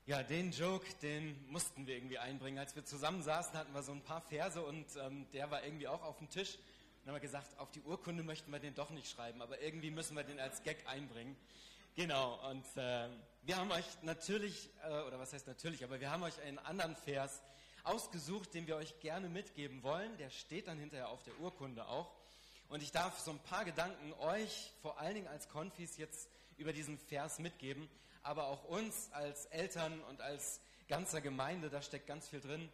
Ja, den Joke, den mussten wir irgendwie einbringen. Als wir zusammen saßen, hatten wir so ein paar Verse und der war irgendwie auch auf dem Tisch. Und dann haben wir gesagt, auf die Urkunde möchten wir den doch nicht schreiben, aber irgendwie müssen wir den als Gag einbringen. Genau, und wir haben euch natürlich, oder was heißt natürlich, aber wir haben euch einen anderen Vers ausgesucht, den wir euch gerne mitgeben wollen. Der steht dann hinterher auf der Urkunde auch. Und ich darf so ein paar Gedanken euch, vor allen Dingen als Konfis, jetzt über diesen Vers mitgeben, aber auch uns als Eltern und als ganzer Gemeinde, da steckt ganz viel drin,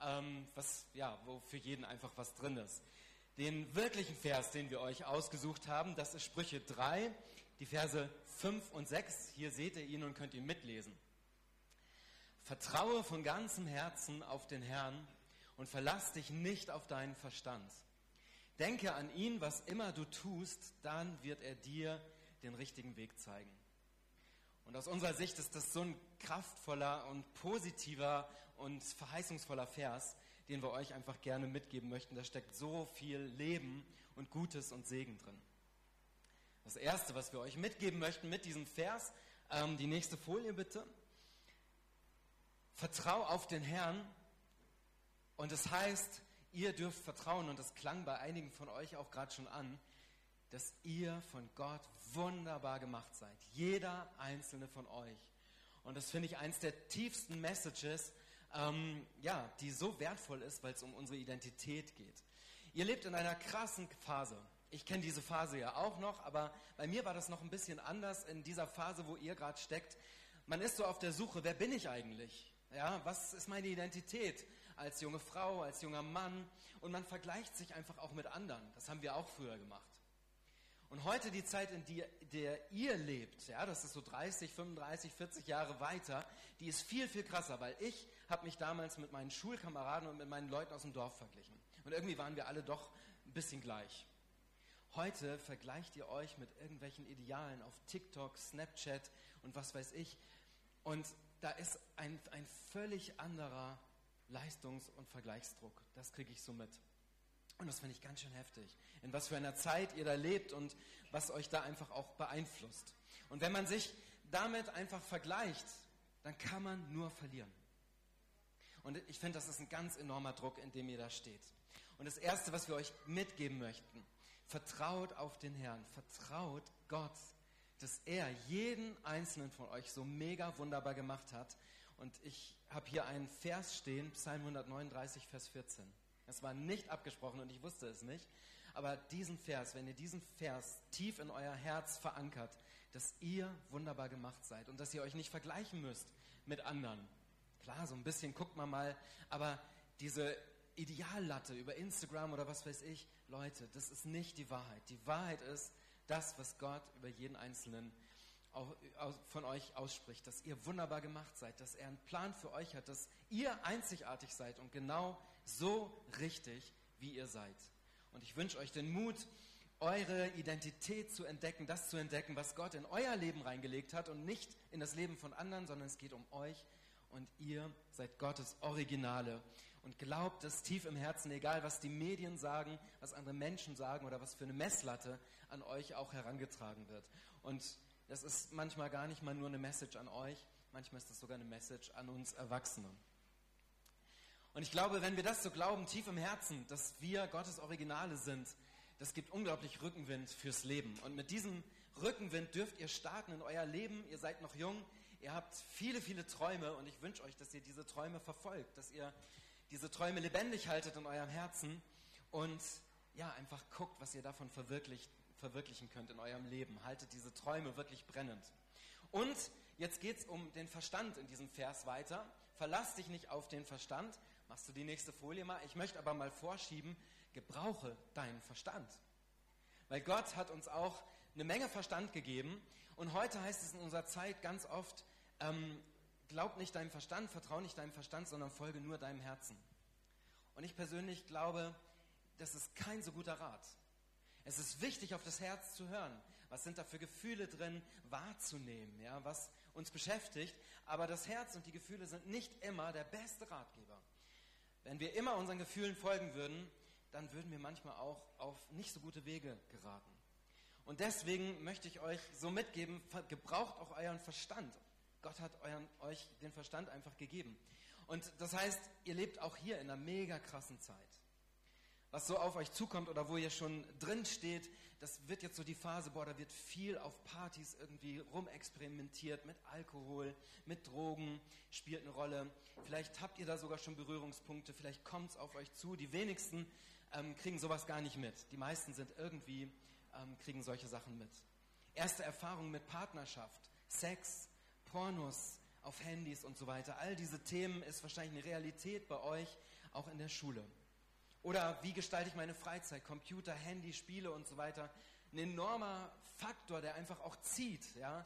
wo für jeden einfach was drin ist. Den wirklichen Vers, den wir euch ausgesucht haben, das ist Sprüche 3, die Verse 5 und 6. Hier seht ihr ihn und könnt ihn mitlesen. Vertraue von ganzem Herzen auf den Herrn und verlass dich nicht auf deinen Verstand. Denke an ihn, was immer du tust, dann wird er dir den richtigen Weg zeigen. Und aus unserer Sicht ist das so ein kraftvoller und positiver und verheißungsvoller Vers, den wir euch einfach gerne mitgeben möchten. Da steckt so viel Leben und Gutes und Segen drin. Das Erste, was wir euch mitgeben möchten mit diesem Vers, die nächste Folie bitte. Vertrau auf den Herrn. Und es heißt, ihr dürft vertrauen, und das klang bei einigen von euch auch gerade schon an, dass ihr von Gott wunderbar gemacht seid. Jeder einzelne von euch. Und das finde ich eins der tiefsten Messages, die so wertvoll ist, weil es um unsere Identität geht. Ihr lebt in einer krassen Phase. Ich kenne diese Phase ja auch noch, aber bei mir war das noch ein bisschen anders in dieser Phase, wo ihr gerade steckt. Man ist so auf der Suche, wer bin ich eigentlich? Ja, was ist meine Identität als junge Frau, als junger Mann? Und man vergleicht sich einfach auch mit anderen. Das haben wir auch früher gemacht. Und heute die Zeit, in der ihr lebt, ja, das ist so 30, 35, 40 Jahre weiter, die ist viel, viel krasser, weil ich habe mich damals mit meinen Schulkameraden und mit meinen Leuten aus dem Dorf verglichen. Und irgendwie waren wir alle doch ein bisschen gleich. Heute vergleicht ihr euch mit irgendwelchen Idealen auf TikTok, Snapchat und was weiß ich. Und da ist ein völlig anderer Leistungs- und Vergleichsdruck. Das kriege ich so mit. Und das finde ich ganz schön heftig, in was für einer Zeit ihr da lebt und was euch da einfach auch beeinflusst. Und wenn man sich damit einfach vergleicht, dann kann man nur verlieren. Und ich finde, das ist ein ganz enormer Druck, in dem ihr da steht. Und das Erste, was wir euch mitgeben möchten, vertraut auf den Herrn, vertraut Gott, dass er jeden einzelnen von euch so mega wunderbar gemacht hat. Und ich habe hier einen Vers stehen, Psalm 139, Vers 14. Es war nicht abgesprochen und ich wusste es nicht. Aber diesen Vers, wenn ihr diesen Vers tief in euer Herz verankert, dass ihr wunderbar gemacht seid und dass ihr euch nicht vergleichen müsst mit anderen. Klar, so ein bisschen guckt man mal, aber diese Ideallatte über Instagram oder was weiß ich, Leute, das ist nicht die Wahrheit. Die Wahrheit ist das, was Gott über jeden Einzelnen von euch ausspricht, dass ihr wunderbar gemacht seid, dass er einen Plan für euch hat, dass ihr einzigartig seid und genau so richtig, wie ihr seid. Und ich wünsche euch den Mut, eure Identität zu entdecken, das zu entdecken, was Gott in euer Leben reingelegt hat und nicht in das Leben von anderen, sondern es geht um euch und ihr seid Gottes Originale. Und glaubt es tief im Herzen, egal was die Medien sagen, was andere Menschen sagen oder was für eine Messlatte an euch auch herangetragen wird. Und das ist manchmal gar nicht mal nur eine Message an euch, manchmal ist das sogar eine Message an uns Erwachsene. Und ich glaube, wenn wir das so glauben, tief im Herzen, dass wir Gottes Originale sind, das gibt unglaublich Rückenwind fürs Leben. Und mit diesem Rückenwind dürft ihr starten in euer Leben. Ihr seid noch jung, ihr habt viele, viele Träume und ich wünsche euch, dass ihr diese Träume verfolgt, dass ihr diese Träume lebendig haltet in eurem Herzen und ja, einfach guckt, was ihr davon verwirklichen könnt in eurem Leben. Haltet diese Träume wirklich brennend. Und jetzt geht es um den Verstand in diesem Vers weiter. Verlass dich nicht auf den Verstand. Machst du die nächste Folie mal. Ich möchte aber mal vorschieben, gebrauche deinen Verstand. Weil Gott hat uns auch eine Menge Verstand gegeben. Und heute heißt es in unserer Zeit ganz oft, glaub nicht deinem Verstand, vertrau nicht deinem Verstand, sondern folge nur deinem Herzen. Und ich persönlich glaube, das ist kein so guter Rat. Es ist wichtig, auf das Herz zu hören. Was sind da für Gefühle drin, wahrzunehmen, ja, was uns beschäftigt. Aber das Herz und die Gefühle sind nicht immer der beste Ratgeber. Wenn wir immer unseren Gefühlen folgen würden, dann würden wir manchmal auch auf nicht so gute Wege geraten. Und deswegen möchte ich euch so mitgeben, gebraucht auch euren Verstand. Gott hat euch den Verstand einfach gegeben. Und das heißt, ihr lebt auch hier in einer mega krassen Zeit. Was so auf euch zukommt oder wo ihr schon drin steht, das wird jetzt so die Phase, da wird viel auf Partys irgendwie rumexperimentiert, mit Alkohol, mit Drogen, spielt eine Rolle. Vielleicht habt ihr da sogar schon Berührungspunkte, vielleicht kommt es auf euch zu. Die wenigsten kriegen sowas gar nicht mit. Die meisten sind irgendwie, kriegen solche Sachen mit. Erste Erfahrungen mit Partnerschaft, Sex, Pornos auf Handys und so weiter. All diese Themen ist wahrscheinlich eine Realität bei euch, auch in der Schule. Oder wie gestalte ich meine Freizeit? Computer, Handy, Spiele und so weiter. Ein enormer Faktor, der einfach auch zieht,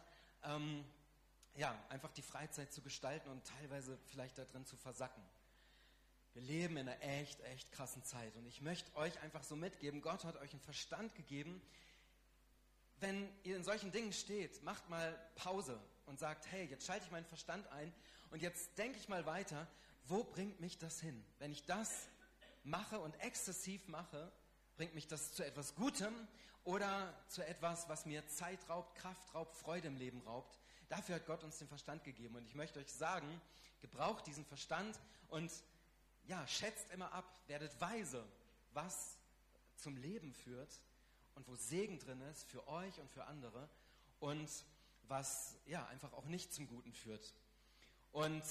einfach die Freizeit zu gestalten und teilweise vielleicht da drin zu versacken. Wir leben in einer echt krassen Zeit und ich möchte euch einfach so mitgeben, Gott hat euch einen Verstand gegeben. Wenn ihr in solchen Dingen steht, macht mal Pause und sagt, hey, jetzt schalte ich meinen Verstand ein und jetzt denke ich mal weiter, wo bringt mich das hin? Wenn ich das mache und exzessiv mache, bringt mich das zu etwas Gutem oder zu etwas, was mir Zeit raubt, Kraft raubt, Freude im Leben raubt. Dafür hat Gott uns den Verstand gegeben. Und ich möchte euch sagen, gebraucht diesen Verstand und schätzt immer ab, werdet weise, was zum Leben führt und wo Segen drin ist für euch und für andere und was einfach auch nicht zum Guten führt. Und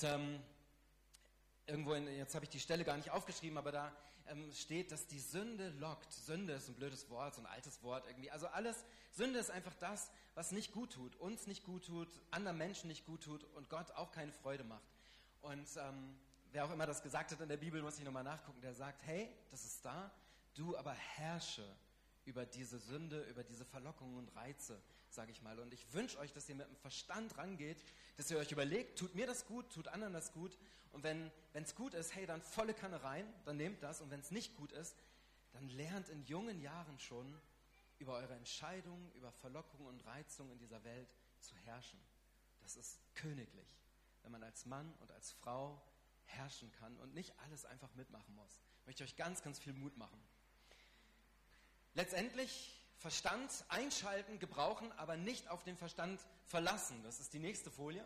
jetzt habe ich die Stelle gar nicht aufgeschrieben, aber da steht, dass die Sünde lockt. Sünde ist ein blödes Wort, so ein altes Wort irgendwie. Also Sünde ist einfach das, was nicht gut tut, uns nicht gut tut, anderen Menschen nicht gut tut und Gott auch keine Freude macht. Und wer auch immer das gesagt hat in der Bibel, muss ich nochmal nachgucken, der sagt, hey, das ist da, du aber herrsche über diese Sünde, über diese Verlockungen und Reize, sage ich mal. Und ich wünsche euch, dass ihr mit dem Verstand rangeht, dass ihr euch überlegt, tut mir das gut, tut anderen das gut. Und wenn es gut ist, hey, dann volle Kanne rein, dann nehmt das. Und wenn es nicht gut ist, dann lernt in jungen Jahren schon über eure Entscheidungen, über Verlockungen und Reizungen in dieser Welt zu herrschen. Das ist königlich, wenn man als Mann und als Frau herrschen kann und nicht alles einfach mitmachen muss. Ich möchte euch ganz viel Mut machen. Letztendlich Verstand einschalten, gebrauchen, aber nicht auf den Verstand verlassen. Das ist die nächste Folie.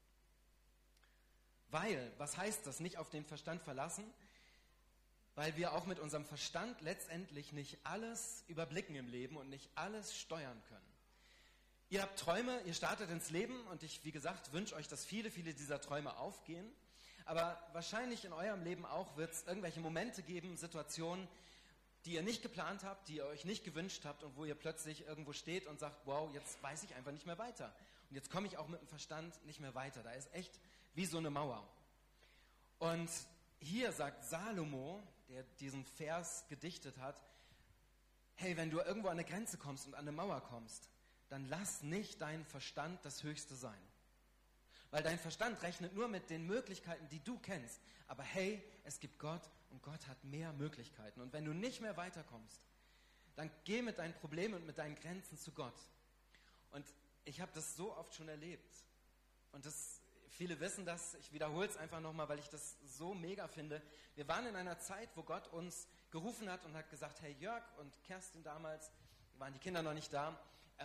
Weil, was heißt das, nicht auf den Verstand verlassen? Weil wir auch mit unserem Verstand letztendlich nicht alles überblicken im Leben und nicht alles steuern können. Ihr habt Träume, ihr startet ins Leben und ich, wie gesagt, wünsche euch, dass viele dieser Träume aufgehen. Aber wahrscheinlich in eurem Leben auch wird es irgendwelche Momente geben, Situationen, die ihr nicht geplant habt, die ihr euch nicht gewünscht habt und wo ihr plötzlich irgendwo steht und sagt, wow, jetzt weiß ich einfach nicht mehr weiter. Und jetzt komme ich auch mit dem Verstand nicht mehr weiter. Da ist echt wie so eine Mauer. Und hier sagt Salomo, der diesen Vers gedichtet hat, hey, wenn du irgendwo an eine Grenze kommst und an eine Mauer kommst, dann lass nicht dein Verstand das Höchste sein. Weil dein Verstand rechnet nur mit den Möglichkeiten, die du kennst. Aber hey, es gibt Gott und Gott hat mehr Möglichkeiten. Und wenn du nicht mehr weiterkommst, dann geh mit deinen Problemen und mit deinen Grenzen zu Gott. Und ich habe das so oft schon erlebt. Und viele wissen das, ich wiederhole es einfach nochmal, weil ich das so mega finde. Wir waren in einer Zeit, wo Gott uns gerufen hat und hat gesagt, hey Jörg und Kerstin damals, waren die Kinder noch nicht da,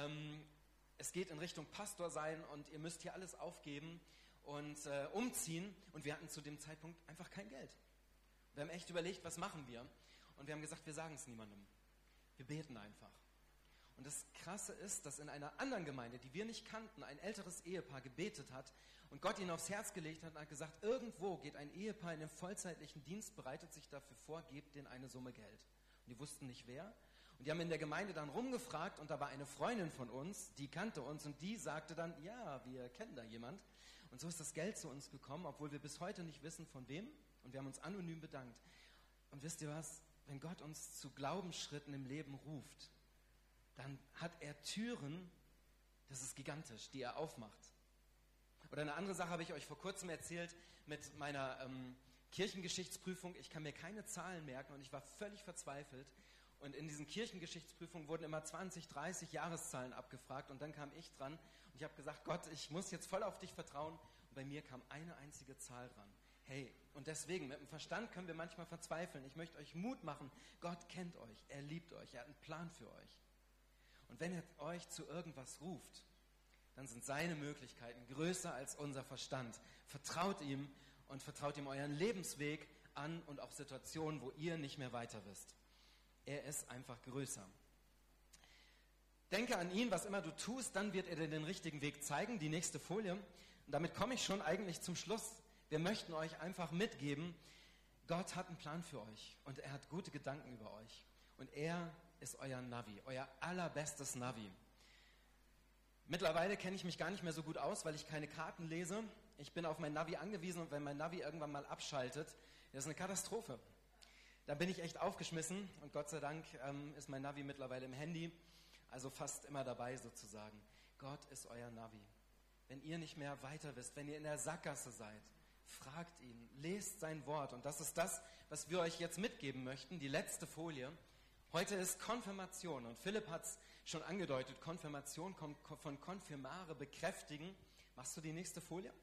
es geht in Richtung Pastor sein und ihr müsst hier alles aufgeben und umziehen. Und wir hatten zu dem Zeitpunkt einfach kein Geld. Wir haben echt überlegt, was machen wir? Und wir haben gesagt, wir sagen es niemandem. Wir beten einfach. Und das Krasse ist, dass in einer anderen Gemeinde, die wir nicht kannten, ein älteres Ehepaar gebetet hat und Gott ihnen aufs Herz gelegt hat und hat gesagt, irgendwo geht ein Ehepaar in den vollzeitlichen Dienst, bereitet sich dafür vor, gebt denen eine Summe Geld. Und die wussten nicht wer. Und die haben in der Gemeinde dann rumgefragt und da war eine Freundin von uns, die kannte uns und die sagte dann, ja, wir kennen da jemand. Und so ist das Geld zu uns gekommen, obwohl wir bis heute nicht wissen, von wem. Und wir haben uns anonym bedankt. Und wisst ihr was? Wenn Gott uns zu Glaubensschritten im Leben ruft, dann hat er Türen, das ist gigantisch, die er aufmacht. Oder eine andere Sache habe ich euch vor kurzem erzählt mit meiner Kirchengeschichtsprüfung. Ich kann mir keine Zahlen merken und ich war völlig verzweifelt. Und in diesen Kirchengeschichtsprüfungen wurden immer 20, 30 Jahreszahlen abgefragt und dann kam ich dran und ich habe gesagt, Gott, ich muss jetzt voll auf dich vertrauen. Und bei mir kam eine einzige Zahl dran. Hey, und deswegen, mit dem Verstand können wir manchmal verzweifeln. Ich möchte euch Mut machen. Gott kennt euch, er liebt euch, er hat einen Plan für euch. Und wenn er euch zu irgendwas ruft, dann sind seine Möglichkeiten größer als unser Verstand. Vertraut ihm und vertraut ihm euren Lebensweg an und auch Situationen, wo ihr nicht mehr weiter wisst. Er ist einfach größer. Denke an ihn, was immer du tust, dann wird er dir den richtigen Weg zeigen. Die nächste Folie. Und damit komme ich schon eigentlich zum Schluss. Wir möchten euch einfach mitgeben, Gott hat einen Plan für euch und er hat gute Gedanken über euch. Und er ist euer Navi, euer allerbestes Navi. Mittlerweile kenne ich mich gar nicht mehr so gut aus, weil ich keine Karten lese. Ich bin auf mein Navi angewiesen und wenn mein Navi irgendwann mal abschaltet, das ist eine Katastrophe. Da bin ich echt aufgeschmissen und Gott sei Dank ist mein Navi mittlerweile im Handy, also fast immer dabei sozusagen. Gott ist euer Navi. Wenn ihr nicht mehr weiter wisst, wenn ihr in der Sackgasse seid, fragt ihn, lest sein Wort. Und das ist das, was wir euch jetzt mitgeben möchten, die letzte Folie. Heute ist Konfirmation und Philipp hat es schon angedeutet. Konfirmation kommt von konfirmare, bekräftigen. Machst du die nächste Folie?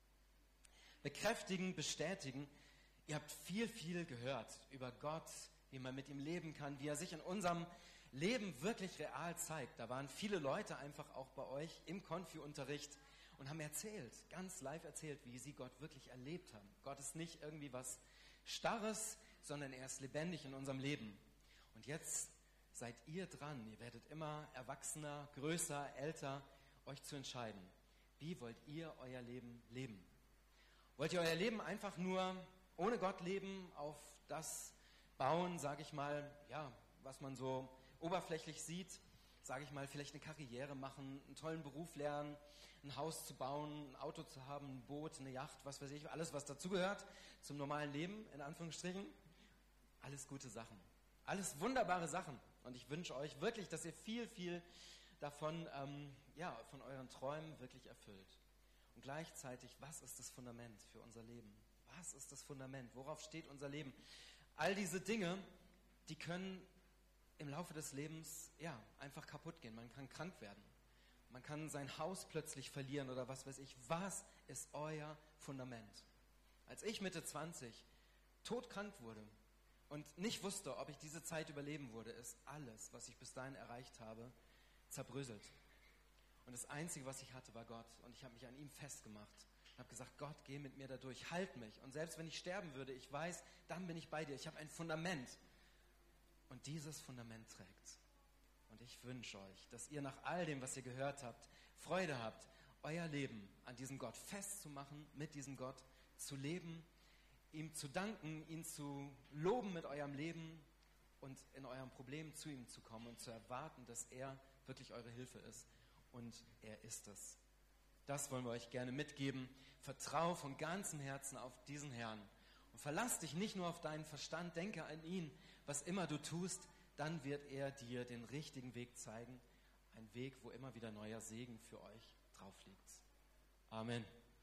Bekräftigen, bestätigen. Ihr habt viel gehört über Gott, wie man mit ihm leben kann, wie er sich in unserem Leben wirklich real zeigt. Da waren viele Leute einfach auch bei euch im Konfi-Unterricht und haben erzählt, ganz live erzählt, wie sie Gott wirklich erlebt haben. Gott ist nicht irgendwie was Starres, sondern er ist lebendig in unserem Leben. Und jetzt seid ihr dran, ihr werdet immer erwachsener, größer, älter, euch zu entscheiden. Wie wollt ihr euer Leben leben? Wollt ihr euer Leben einfach nur ohne Gott leben, auf das bauen, sage ich mal, ja, was man so oberflächlich sieht, sage ich mal, vielleicht eine Karriere machen, einen tollen Beruf lernen, ein Haus zu bauen, ein Auto zu haben, ein Boot, eine Yacht, was weiß ich, alles, was dazugehört zum normalen Leben, in Anführungsstrichen. Alles gute Sachen. Alles wunderbare Sachen. Und ich wünsche euch wirklich, dass ihr viel davon, von euren Träumen wirklich erfüllt. Und gleichzeitig, was ist das Fundament für unser Leben? Was ist das Fundament? Worauf steht unser Leben? All diese Dinge, die können im Laufe des Lebens einfach kaputt gehen. Man kann krank werden. Man kann sein Haus plötzlich verlieren oder was weiß ich. Was ist euer Fundament? Als ich Mitte 20 todkrank wurde und nicht wusste, ob ich diese Zeit überleben würde, ist alles, was ich bis dahin erreicht habe, zerbröselt. Und das Einzige, was ich hatte, war Gott. Und ich habe mich an ihm festgemacht. Ich habe gesagt, Gott, geh mit mir da durch, halt mich. Und selbst wenn ich sterben würde, ich weiß, dann bin ich bei dir. Ich habe ein Fundament. Und dieses Fundament trägt. Und ich wünsche euch, dass ihr nach all dem, was ihr gehört habt, Freude habt, euer Leben an diesem Gott festzumachen, mit diesem Gott zu leben, ihm zu danken, ihn zu loben mit eurem Leben und in eurem Problem zu ihm zu kommen und zu erwarten, dass er wirklich eure Hilfe ist. Und er ist es. Das wollen wir euch gerne mitgeben. Vertrau von ganzem Herzen auf diesen Herrn. Und verlass dich nicht nur auf deinen Verstand, denke an ihn. Was immer du tust, dann wird er dir den richtigen Weg zeigen. Ein Weg, wo immer wieder neuer Segen für euch drauf liegt. Amen.